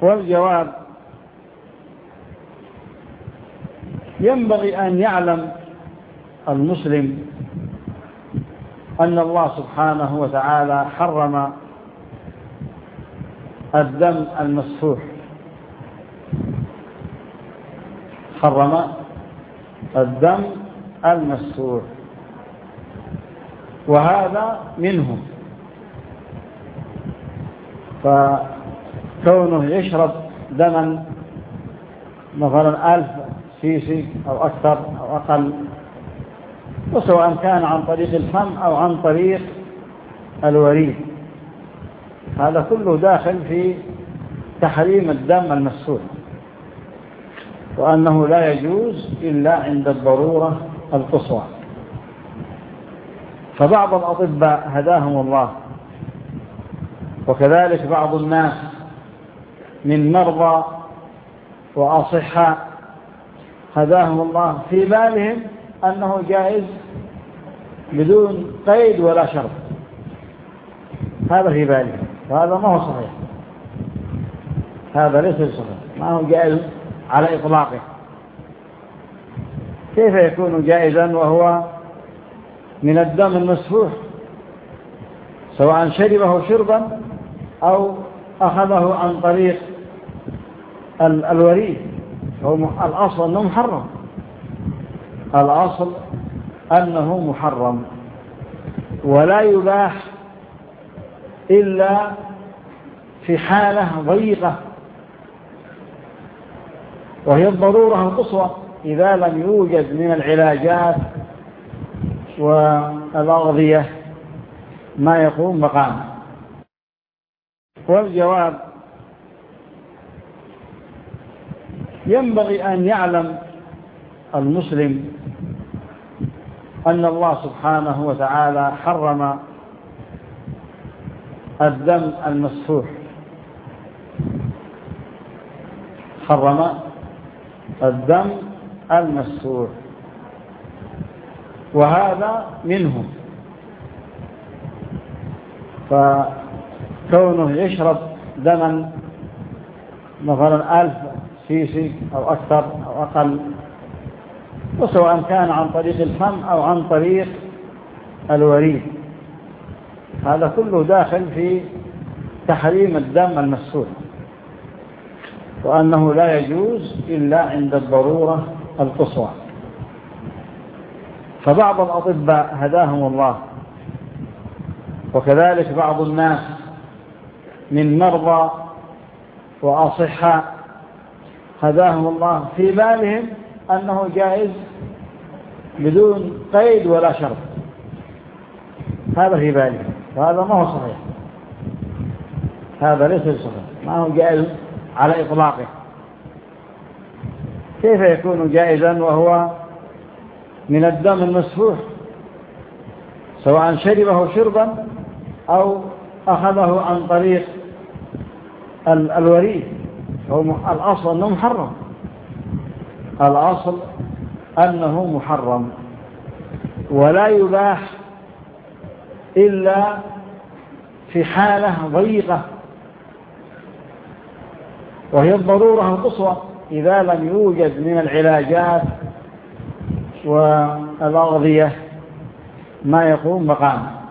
والجواب: ينبغي أن يعلم المسلم أن الله سبحانه وتعالى حرم الدم المسفوح، حرم الدم المسفوح، وهذا منه. فكونه يشرب دما مثلا 1000 سيسي أو أكثر أو أقل، وسواء كان عن طريق الفم أو عن طريق الوريد، هذا كله داخل في تحريم الدم المسفوح، وأنه لا يجوز إلا عند الضرورة القصوى. فبعض الأطباء هداهم الله، وكذلك بعض الناس من مرضى وأصحاء هداهم الله، في بالهم أنه جائز بدون قيد ولا شرط، هذا في بالهم، وهذا ما هو صحيح، هذا ليس صحيح، ما هو جائز على إطلاقه. كيف يكون جائزا وهو من الدم المسفوح، سواء شربه شربا أو أخذه عن طريق الوريد؟ الأصل أنه محرم، الأصل أنه محرم، ولا يباح إلا في حالة ضيقة، وهي الضرورة القصوى، إذا لم يوجد من العلاجات والأغذية ما يقوم مقامه. والجواب: ينبغي أن يعلم المسلم أن الله سبحانه وتعالى حرم الدم المسفوح، حرم الدم المسفوح، وهذا منه. فكونه يشرب دما مثلا 1000 سيسي أو أكثر أو أقل، وسواء كان عن طريق الفم أو عن طريق الوريد، هذا كله داخل في تحريم الدم المسفوح، وأنه لا يجوز إلا عند الضرورة القصوى. فبعض الأطباء هداهم الله، وكذلك بعض الناس من مرضى وأصحاء هداهم الله، في بالهم أنه جائز بدون قيد ولا شرط، هذا في بالهم، وهذا ما هو صحيح، هذا ليس صحيح، ما هو جائز على إطلاقه. كيف يكون جائزا وهو من الدم المسفوح، سواء شربه شربا أو أخذه عن طريق الوريد؟ الأصل أنه محرم، الأصل أنه محرم، ولا يباح إلا في حالة ضيقة، وهي الضرورة القصوى، إذا لم يوجد من العلاجات والأغذية ما يقوم مقامه.